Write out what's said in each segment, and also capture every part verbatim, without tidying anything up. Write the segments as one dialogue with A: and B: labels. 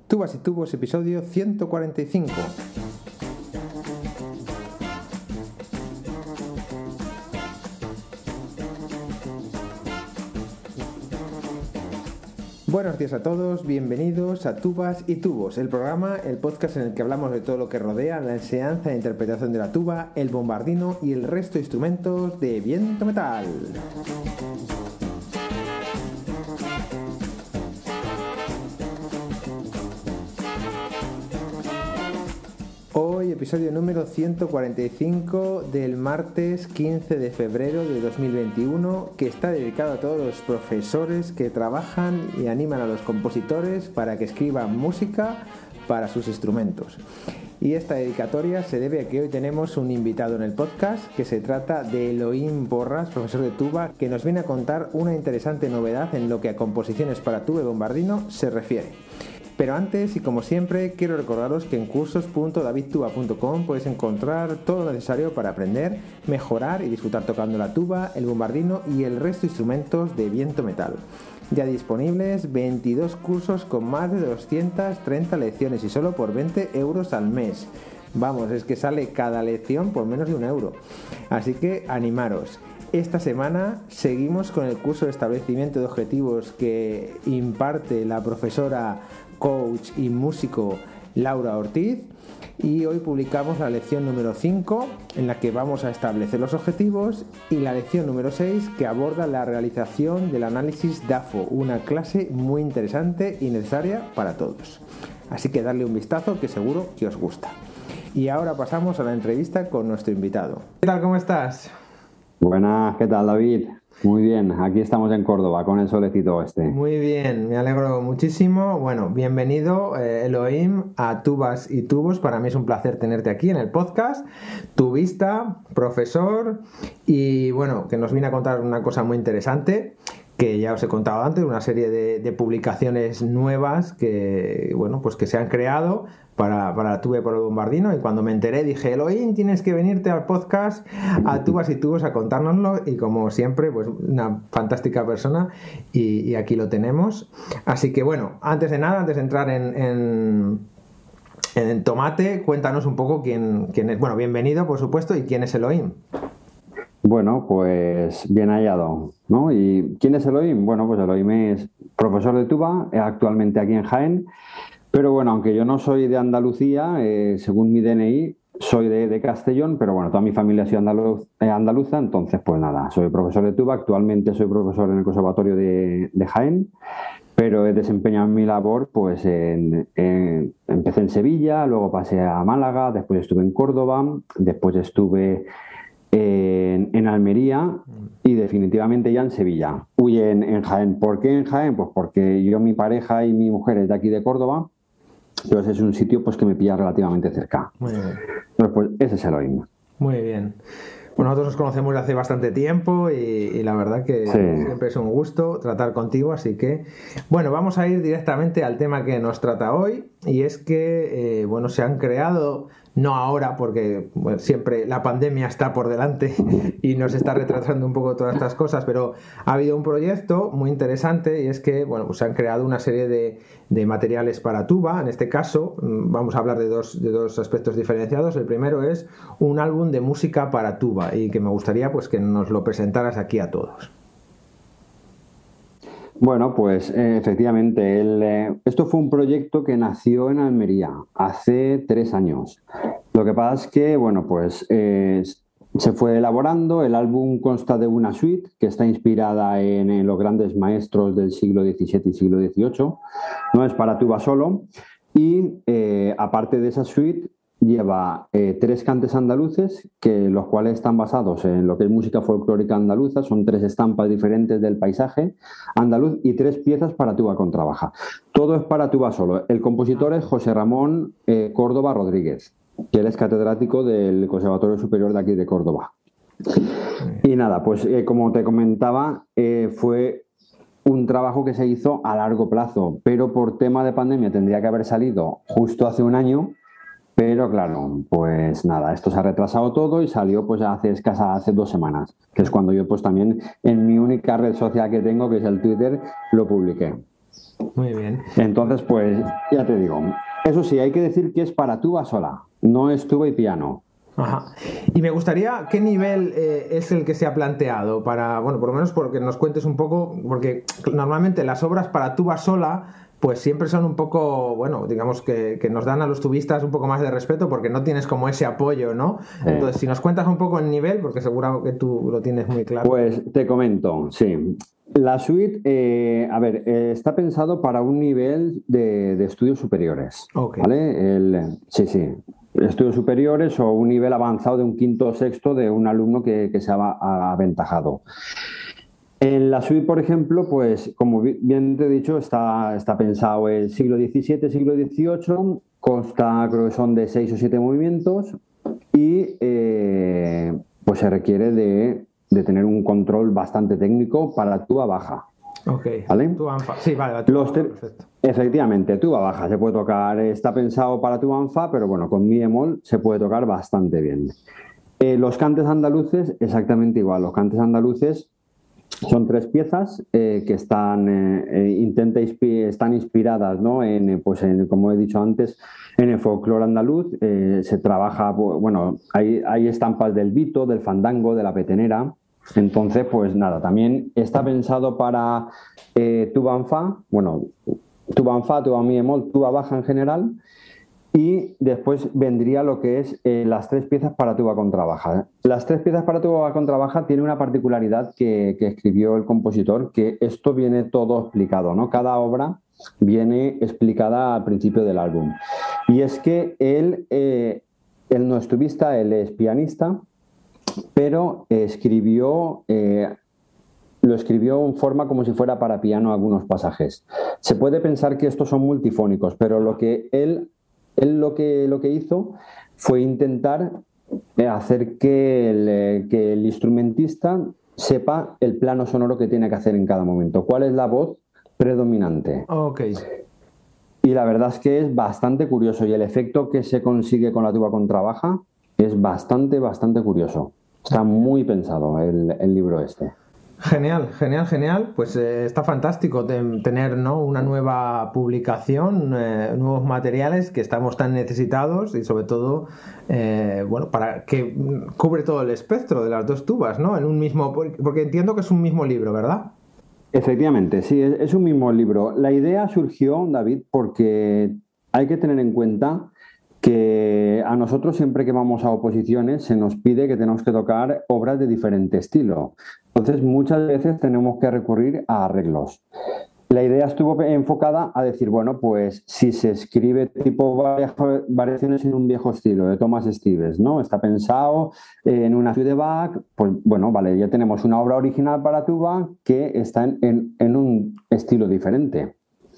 A: Tubas y Tubos, episodio ciento cuarenta y cinco. Buenos días a todos, bienvenidos a Tubas y Tubos, el programa, el podcast en el que hablamos de todo lo que rodea la enseñanza e interpretación de la tuba, el bombardino y el resto de instrumentos de viento metal. Hoy episodio número ciento cuarenta y cinco del martes quince de febrero de dos mil veintiuno, que está dedicado a todos los profesores que trabajan y animan a los compositores para que escriban música para sus instrumentos. Y esta dedicatoria se debe a que hoy tenemos un invitado en el podcast, que se trata de Elohim Porras, profesor de tuba, que nos viene a contar una interesante novedad en lo que a composiciones para tuba y bombardino se refiere. Pero antes, y como siempre, quiero recordaros que en cursos punto david tuba punto com podéis encontrar todo lo necesario para aprender, mejorar y disfrutar tocando la tuba, el bombardino y el resto de instrumentos de viento metal. Ya disponibles veintidós cursos con más de doscientas treinta lecciones y solo por veinte euros al mes. Vamos, es que sale cada lección por menos de un euro. Así que animaros. Esta semana seguimos con el curso de establecimiento de objetivos que imparte la profesora, coach y músico Laura Ortiz, y hoy publicamos la lección número cinco, en la que vamos a establecer los objetivos, y la lección número seis, que aborda la realización del análisis D A F O, una clase muy interesante y necesaria para todos. Así que darle un vistazo, que seguro que os gusta. Y ahora pasamos a la entrevista con nuestro invitado. ¿Qué tal? ¿Cómo estás?
B: Buenas, ¿qué tal, David? Muy bien, aquí estamos en Córdoba con el solecito este.
A: Muy bien, me alegro muchísimo. Bueno, bienvenido, eh, Elohim, a Tubas y Tubos. Para mí es un placer tenerte aquí en el podcast. Tubista, profesor, y bueno, que nos viene a contar una cosa muy interesante, que ya os he contado antes, una serie de, de publicaciones nuevas que, bueno, pues que se han creado para, para la tuba y para el bombardino, y cuando me enteré dije, Elohim, tienes que venirte al podcast a Tubas y Tubos a contárnoslo, y como siempre, pues una fantástica persona, y, y aquí lo tenemos. Así que bueno, antes de nada, antes de entrar en, en, en tomate, cuéntanos un poco quién, quién es, bueno, bienvenido por supuesto, y quién es Elohim.
B: Bueno, pues bien hallado, ¿no? ¿Y quién es Elohim? Bueno, pues Elohim es profesor de tuba, actualmente aquí en Jaén, pero bueno, aunque yo no soy de Andalucía, eh, según mi D N I, soy de, de Castellón, pero bueno, toda mi familia ha sido andaluz, eh, andaluza, entonces pues nada, soy profesor de tuba, actualmente soy profesor en el Conservatorio de, de Jaén, pero he desempeñado mi labor, pues en, en, empecé en Sevilla, luego pasé a Málaga, después estuve en Córdoba, después estuve En, en Almería y definitivamente ya en Sevilla. Uy, en, en Jaén. ¿Por qué en Jaén? Pues porque yo, mi pareja y mi mujer es de aquí de Córdoba, entonces es un sitio pues que me pilla relativamente cerca.
A: Muy bien.
B: Entonces, pues ese es Elohim.
A: Muy bien. Bueno, nosotros nos conocemos desde hace bastante tiempo y, y la verdad que sí, siempre es un gusto tratar contigo, así que bueno, vamos a ir directamente al tema que nos trata hoy, y es que eh, bueno, se han creado, no ahora porque bueno, siempre la pandemia está por delante y nos está retrasando un poco todas estas cosas, pero ha habido un proyecto muy interesante, y es que bueno, pues se han creado una serie de, de materiales para tuba. En este caso vamos a hablar de dos, de dos aspectos diferenciados. El primero es un álbum de música para tuba, y que me gustaría pues que nos lo presentaras aquí a todos.
B: Bueno, pues eh, efectivamente, el, eh, esto fue un proyecto que nació en Almería hace tres años. Lo que pasa es que, bueno, pues eh, se fue elaborando. El álbum consta de una suite que está inspirada en, en los grandes maestros del siglo diecisiete y siglo dieciocho. No es para tuba solo. Y eh, aparte de esa suite, lleva eh, tres cantes andaluces, que los cuales están basados en lo que es música folclórica andaluza. Son tres estampas diferentes del paisaje andaluz y tres piezas para tuba contrabaja. Todo es para tuba solo. El compositor es José Ramón eh, Córdoba Rodríguez, que él es catedrático del Conservatorio Superior de aquí de Córdoba. Y nada, pues eh, como te comentaba, eh, fue un trabajo que se hizo a largo plazo, pero por tema de pandemia tendría que haber salido justo hace un año. Pero claro, pues nada, esto se ha retrasado todo y salió pues hace escasa, hace dos semanas, que es cuando yo pues también en mi única red social que tengo, que es el Twitter, lo publiqué.
A: Muy bien.
B: Entonces, pues ya te digo, eso sí, hay que decir que es para tuba sola, no es tuba y piano.
A: Ajá. Y me gustaría, ¿qué nivel eh, es el que se ha planteado? Para, bueno, por lo menos porque nos cuentes un poco, porque normalmente las obras para tuba sola, pues siempre son un poco, bueno, digamos que, que nos dan a los tubistas un poco más de respeto porque no tienes como ese apoyo, ¿no?
B: Eh,
A: Entonces, si nos cuentas un poco el nivel, porque seguro que tú lo tienes muy claro.
B: Pues te comento, sí. La suite, eh, a ver, eh, está pensado para un nivel de, de estudios superiores,
A: Ok.
B: ¿vale? El, sí, sí, estudios superiores o un nivel avanzado de un quinto o sexto de un alumno que, que se ha aventajado. En la suite, por ejemplo, pues como bien te he dicho, está, está pensado el siglo diecisiete, siglo dieciocho, consta, creo que son de seis o siete movimientos y eh, pues se requiere de, de tener un control bastante técnico para tuba baja.
A: Ok.
B: ¿Vale?
A: Tuba en fa. Sí, vale, tuba
B: Los te-
A: perfecto.
B: Efectivamente, tuba baja se puede tocar, está pensado para tuba en fa, pero bueno, con mi bemol se puede tocar bastante bien. Eh, los cantes andaluces, exactamente igual. Los cantes andaluces son tres piezas eh, que están, eh, eh, intenta inspi- están inspiradas, ¿no? en, eh, pues en, como he dicho antes, en el folclore andaluz. Eh, se trabaja, bueno, hay, hay estampas del vito, del fandango, de la petenera. Entonces, pues nada, también está pensado para eh, tuba en fa, bueno, tuba en fa, tuba mi bemol, tuba baja en general. Y después vendría lo que es eh, las tres piezas para tuba contrabaja. Las tres piezas para tuba contrabaja tiene una particularidad que, que escribió el compositor, que esto viene todo explicado, ¿no? Cada obra viene explicada al principio del álbum. Y es que él, eh, él no es tubista, él es pianista, pero escribió... Eh, lo escribió en forma como si fuera para piano algunos pasajes. Se puede pensar que estos son multifónicos, pero lo que él, él lo, que, lo que hizo fue intentar hacer que el, que el instrumentista sepa el plano sonoro que tiene que hacer en cada momento, cuál es la voz predominante.
A: Ok.
B: Y la verdad es que es bastante curioso y el efecto que se consigue con la tuba contrabaja es bastante, bastante curioso. Está muy pensado el, el libro este.
A: Genial, genial, genial. Pues eh, está fantástico de, tener, ¿no? Una nueva publicación, eh, nuevos materiales que estamos tan necesitados y sobre todo, eh, bueno, para que cubre todo el espectro de las dos tubas, ¿no? En un mismo, porque entiendo que es un mismo libro, ¿verdad?
B: Efectivamente, sí, es, es un mismo libro. La idea surgió, David, porque hay que tener en cuenta que a nosotros siempre que vamos a oposiciones se nos pide que tenemos que tocar obras de diferente estilo. Entonces muchas veces tenemos que recurrir a arreglos. La idea estuvo enfocada a decir, bueno, pues si se escribe tipo variaciones en un viejo estilo de Thomas Stevens, ¿no? Está pensado en una suite de Bach, pues bueno, vale, ya tenemos una obra original para tuba que está en, en, en un estilo diferente.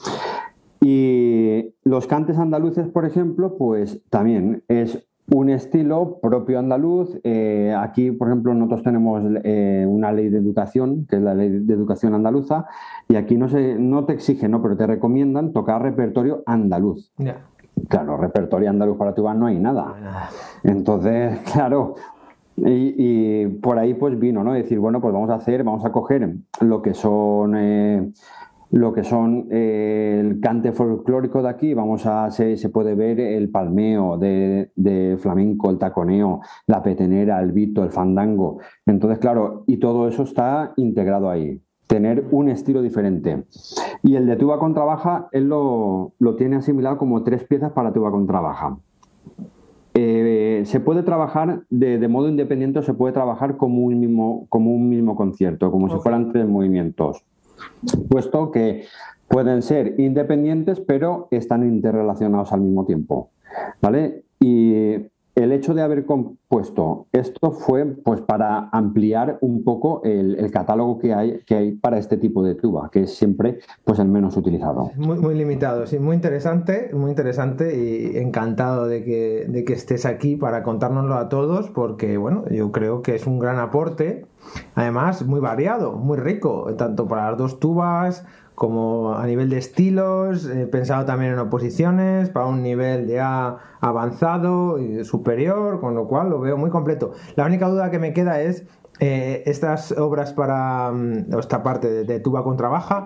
B: Y los cantes andaluces, por ejemplo, pues también es un estilo propio andaluz. Eh, aquí, por ejemplo, nosotros tenemos eh, una ley de educación, que es la ley de educación andaluza, y aquí no, se, no te exigen, ¿no? Pero te recomiendan tocar repertorio andaluz.
A: Yeah.
B: Claro, repertorio andaluz para tuba no hay nada.
A: No hay nada.
B: Entonces, claro, y, y por ahí pues vino, ¿no? Decir, bueno, pues vamos a hacer, vamos a coger lo que son... Eh, lo que son eh, el cante folclórico de aquí, vamos a se, se puede ver el palmeo de, de flamenco, el taconeo, la petenera, el vito, el fandango. Entonces, claro, y todo eso está integrado ahí. Tener un estilo diferente. Y el de tuba contrabaja, él lo, lo tiene asimilado como tres piezas para tuba contrabaja. Eh, se puede trabajar de, de modo independiente o se puede trabajar como un mismo, como un mismo concierto, como okay. si fueran tres movimientos. Puesto que pueden ser independientes, pero están interrelacionados al mismo tiempo, ¿vale? Y el hecho de haber compuesto esto fue pues para ampliar un poco el, el catálogo que hay, que hay para este tipo de tuba, que es siempre pues el menos utilizado.
A: Muy, muy limitado, sí, muy interesante, muy interesante y encantado de que, de que estés aquí para contárnoslo a todos, porque bueno, yo creo que es un gran aporte, además muy variado, muy rico, tanto para las dos tubas como a nivel de estilos, he pensado también en oposiciones, para un nivel ya avanzado y superior, con lo cual lo veo muy completo. La única duda que me queda es, eh, estas obras para um, esta parte de, de tuba contrabaja,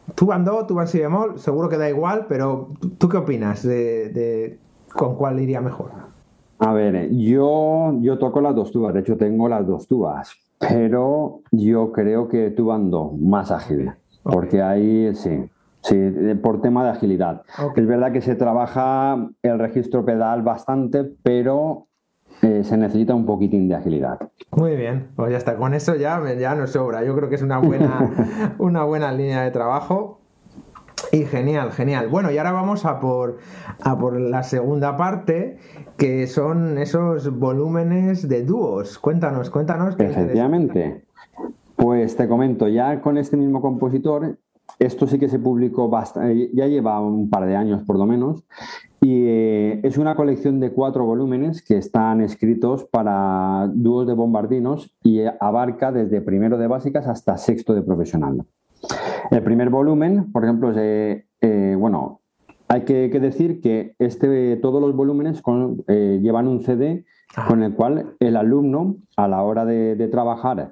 A: Tú van do, tú van si bemol, seguro que da igual, pero ¿tú qué opinas de, de con cuál iría mejor?
B: A ver, yo, yo toco las dos tubas, de hecho tengo las dos tubas, pero yo creo que tubando más
A: Ok,
B: ágil,
A: ok,
B: porque ahí sí, sí, por tema de agilidad.
A: ok.
B: Es verdad que se trabaja el registro pedal bastante, pero eh, se necesita un poquitín de agilidad.
A: Muy bien, pues ya está, con eso ya, me- ya nos sobra. Yo creo que es una buena, una buena línea de trabajo. Y genial, genial. Bueno, y ahora vamos a por, a por la segunda parte, que son esos volúmenes de dúos. Cuéntanos, cuéntanos qué interesante.
B: Efectivamente. Pues te comento, ya con este mismo compositor, esto sí que se publicó bastante, ya lleva un par de años por lo menos, y eh, es una colección de cuatro volúmenes que están escritos para dúos de bombardinos y abarca desde primero de básicas hasta sexto de profesional. El primer volumen, por ejemplo, es, eh, eh, bueno, hay que, que, decir que este, todos los volúmenes con, eh, llevan un C D con el cual el alumno, a la hora de, de trabajar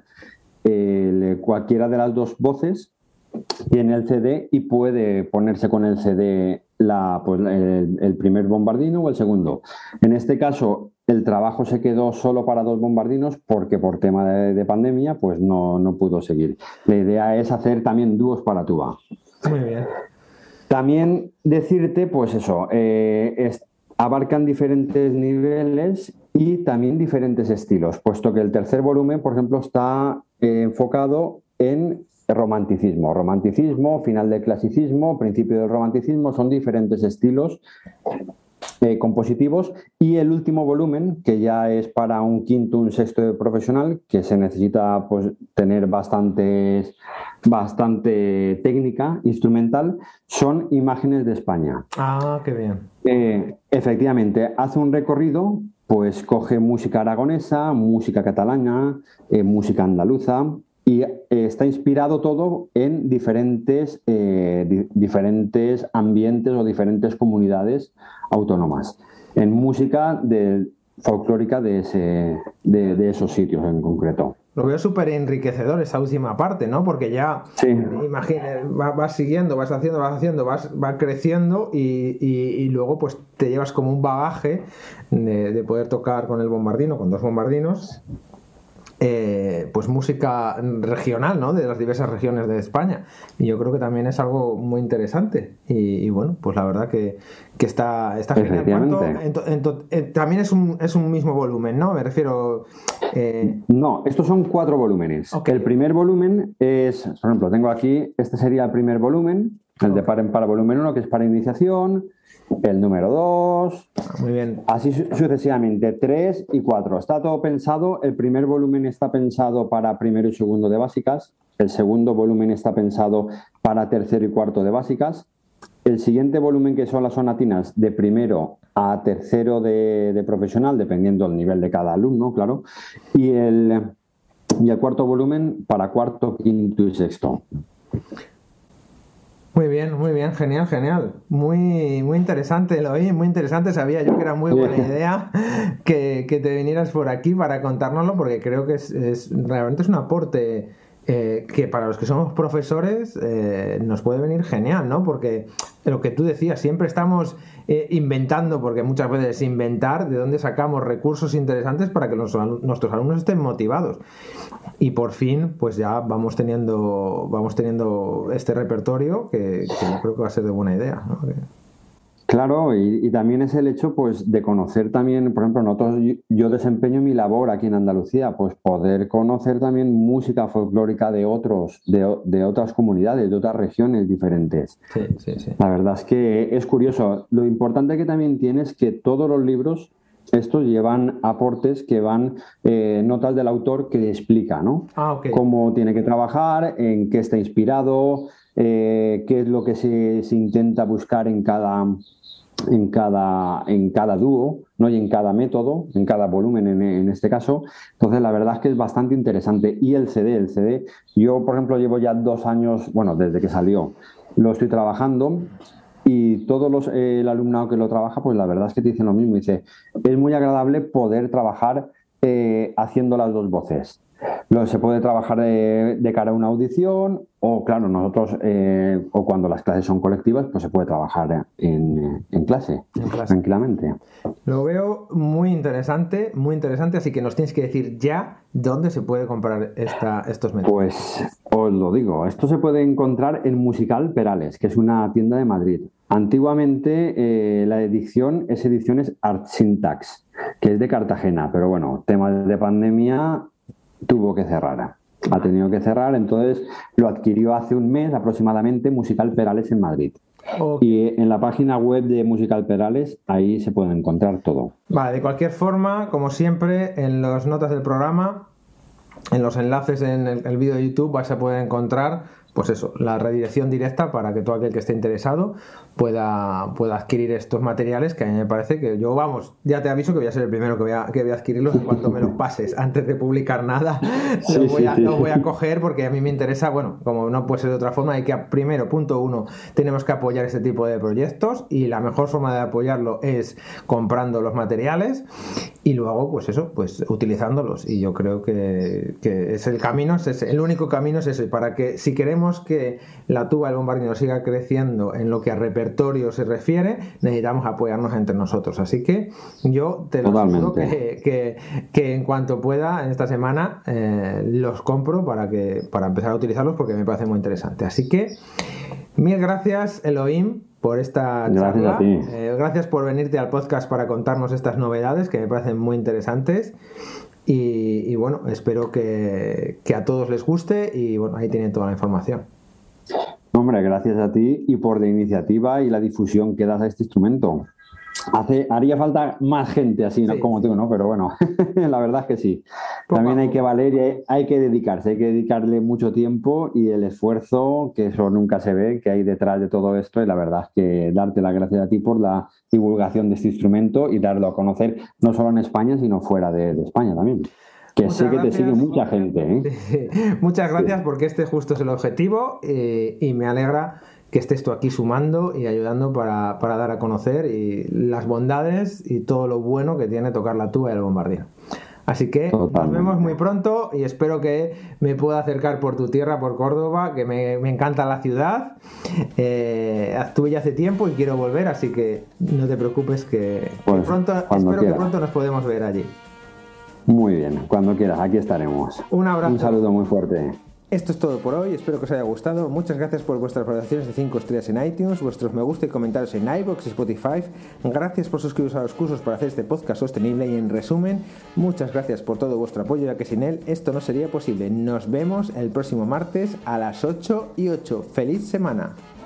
B: eh, cualquiera de las dos voces, tiene el C D y puede ponerse con el C D la, pues, el, el primer bombardino o el segundo. En este caso, el trabajo se quedó solo para dos bombardinos porque por tema de, de pandemia pues no, no pudo seguir. La idea es hacer también dúos para tuba.
A: Muy bien.
B: También decirte, pues eso, eh, es, abarcan diferentes niveles y también diferentes estilos, puesto que el tercer volumen, por ejemplo, está eh, enfocado en romanticismo. Romanticismo, final del clasicismo, principio del romanticismo, son diferentes estilos eh, compositivos. Y el último volumen, que ya es para un quinto, un sexto de profesional, que se necesita pues, tener bastantes, bastante técnica instrumental, son imágenes de España.
A: Ah, qué bien.
B: Eh, efectivamente, hace un recorrido, pues coge música aragonesa, música catalana, eh, música andaluza, y eh, está inspirado todo en diferentes, eh, di diferentes ambientes o diferentes comunidades autónomas, en música de, folclórica de, ese, de, de esos sitios en concreto.
A: Lo veo súper enriquecedor esa última parte, ¿no? Porque ya,
B: Sí.
A: imagina, vas, vas siguiendo, vas haciendo, vas haciendo, vas, vas creciendo y, y, y luego pues te llevas como un bagaje de, de poder tocar con el bombardino, con dos bombardinos, eh, pues música regional, ¿no? De las diversas regiones de España. Y yo creo que también es algo muy interesante. Y, y bueno, pues la verdad que, que está, está genial. ¿Cuánto, ento, ento, eh, también es un, es un mismo volumen, ¿no? Me refiero...
B: Eh... No, estos son cuatro volúmenes. Okay. El primer volumen es, por ejemplo, tengo aquí, este sería el primer volumen, el okay. de par en par volumen uno, que es para iniciación, el número dos,
A: muy bien.
B: Así sucesivamente, tres y cuatro. Está todo pensado, el primer volumen está pensado para primero y segundo de básicas, el segundo volumen está pensado para tercero y cuarto de básicas, el siguiente volumen, que son las sonatinas, de primero a tercero de, de profesional, dependiendo del nivel de cada alumno, claro, y el, y el cuarto volumen para cuarto, quinto y sexto.
A: Muy bien, muy bien, genial, genial. Muy, muy interesante, lo oí, muy interesante. Sabía yo que era muy buena idea que, que te vinieras por aquí para contárnoslo, porque creo que es, es realmente es un aporte eh, que para los que somos profesores eh, nos puede venir genial, ¿no? Porque lo que tú decías, siempre estamos eh, inventando, porque muchas veces es inventar de dónde sacamos recursos interesantes para que los, nuestros alumnos estén motivados. Y por fin, pues ya vamos teniendo, vamos teniendo este repertorio que, que yo creo que va a ser de buena idea, ¿no?
B: Claro, y, y también es el hecho pues de conocer también, por ejemplo, nosotros, yo, yo desempeño mi labor aquí en Andalucía, pues poder conocer también música folclórica de otros, de, de otras comunidades, de otras regiones diferentes.
A: Sí, sí, sí.
B: La verdad es que es curioso. Lo importante que también tiene es que todos los libros estos llevan aportes que van, eh, notas del autor que explica, ¿no?
A: Ah, okay.
B: Cómo tiene que trabajar, en qué está inspirado, eh, qué es lo que se, se intenta buscar en cada, en cada, en cada dúo, ¿no? Y en cada método, en cada volumen en, en este caso. Entonces, la verdad es que es bastante interesante. Y el C D, el C D, yo, por ejemplo, llevo ya dos años, bueno, desde que salió, lo estoy trabajando. Y todos los, eh, el alumnado que lo trabaja, pues la verdad es que te dicen lo mismo. Dice, es muy agradable poder trabajar eh, haciendo las dos voces. Lo, se puede trabajar de, de cara a una audición o claro, nosotros, eh, o cuando las clases son colectivas, pues se puede trabajar en, en clase, en clase, tranquilamente.
A: Lo veo muy interesante, muy interesante, así que nos tienes que decir ya dónde se puede comprar esta, estos metros.
B: Pues os lo digo, esto se puede encontrar en Musical Perales, que es una tienda de Madrid. Antiguamente eh, la edición es ediciones Art Syntax, que es de Cartagena, pero bueno, temas de pandemia tuvo que cerrar. Ha tenido que cerrar, entonces lo adquirió hace un mes aproximadamente Musical Perales en Madrid. Okay. Y en la página web de Musical Perales, ahí se puede encontrar todo.
A: Vale, de cualquier forma, como siempre, en las notas del programa, en los enlaces en el, el vídeo de YouTube, vais a poder encontrar, pues eso, la redirección directa para que todo aquel que esté interesado pueda, pueda adquirir estos materiales, que a mí me parece que yo, vamos, ya te aviso que voy a ser el primero que voy a, que voy a adquirirlos en cuanto me los pases. Antes de publicar nada, sí, lo, voy a, sí, sí. lo voy a coger porque a mí me interesa, bueno, como no puede ser de otra forma, hay que, primero, punto uno, tenemos que apoyar este tipo de proyectos y la mejor forma de apoyarlo es comprando los materiales y luego, pues eso, pues utilizándolos. Y yo creo que, que es el camino, es ese, el único camino es ese, para que si queremos que la tuba del bombardino siga creciendo en lo que a repertorio se refiere, necesitamos apoyarnos entre nosotros. Así que yo te lo aseguro que, que, que en cuanto pueda en esta semana eh, los compro para que para empezar a utilizarlos porque me parece muy interesante. Así que mil gracias, Elohim, por esta
B: gracias
A: charla.
B: A ti.
A: Eh, gracias por venirte al podcast para contarnos estas novedades que me parecen muy interesantes. Y, y bueno, espero que, que a todos les guste y bueno, ahí tienen toda la información.
B: Hombre, gracias a ti y por la iniciativa y la difusión que das a este instrumento. Hace, haría falta más gente así, ¿no? Sí. Como tú, ¿no? Pero bueno, la verdad es que sí. También hay que valer y hay, hay que dedicarse, hay que dedicarle mucho tiempo y el esfuerzo, que eso nunca se ve, que hay detrás de todo esto. Y la verdad es que darte las gracias a ti por la divulgación de este instrumento y darlo a conocer no solo en España, sino fuera de, de España también. Que Muchas sé que gracias. Te sigue mucha gente, ¿eh?
A: Sí. Muchas gracias sí. porque este justo es el objetivo eh, y me alegra que estés tú aquí sumando y ayudando para, para dar a conocer y las bondades y todo lo bueno que tiene tocar la tuba del bombardino. Así que Totalmente. Nos vemos muy pronto y espero que me pueda acercar por tu tierra, por Córdoba, que me, me encanta la ciudad. Eh, estuve ya hace tiempo y quiero volver, así que no te preocupes que pues, pronto, espero quieras. que pronto nos podemos ver allí.
B: Muy bien, cuando quieras, aquí estaremos.
A: Un abrazo.
B: Un saludo muy fuerte.
A: Esto es todo por hoy, espero que os haya gustado. Muchas gracias por vuestras valoraciones de cinco estrellas en iTunes, vuestros me gusta y comentarios en iVoox y Spotify. Gracias por suscribiros a los cursos para hacer este podcast sostenible y en resumen, muchas gracias por todo vuestro apoyo, ya que sin él esto no sería posible. Nos vemos el próximo martes a las ocho y ocho. ¡Feliz semana!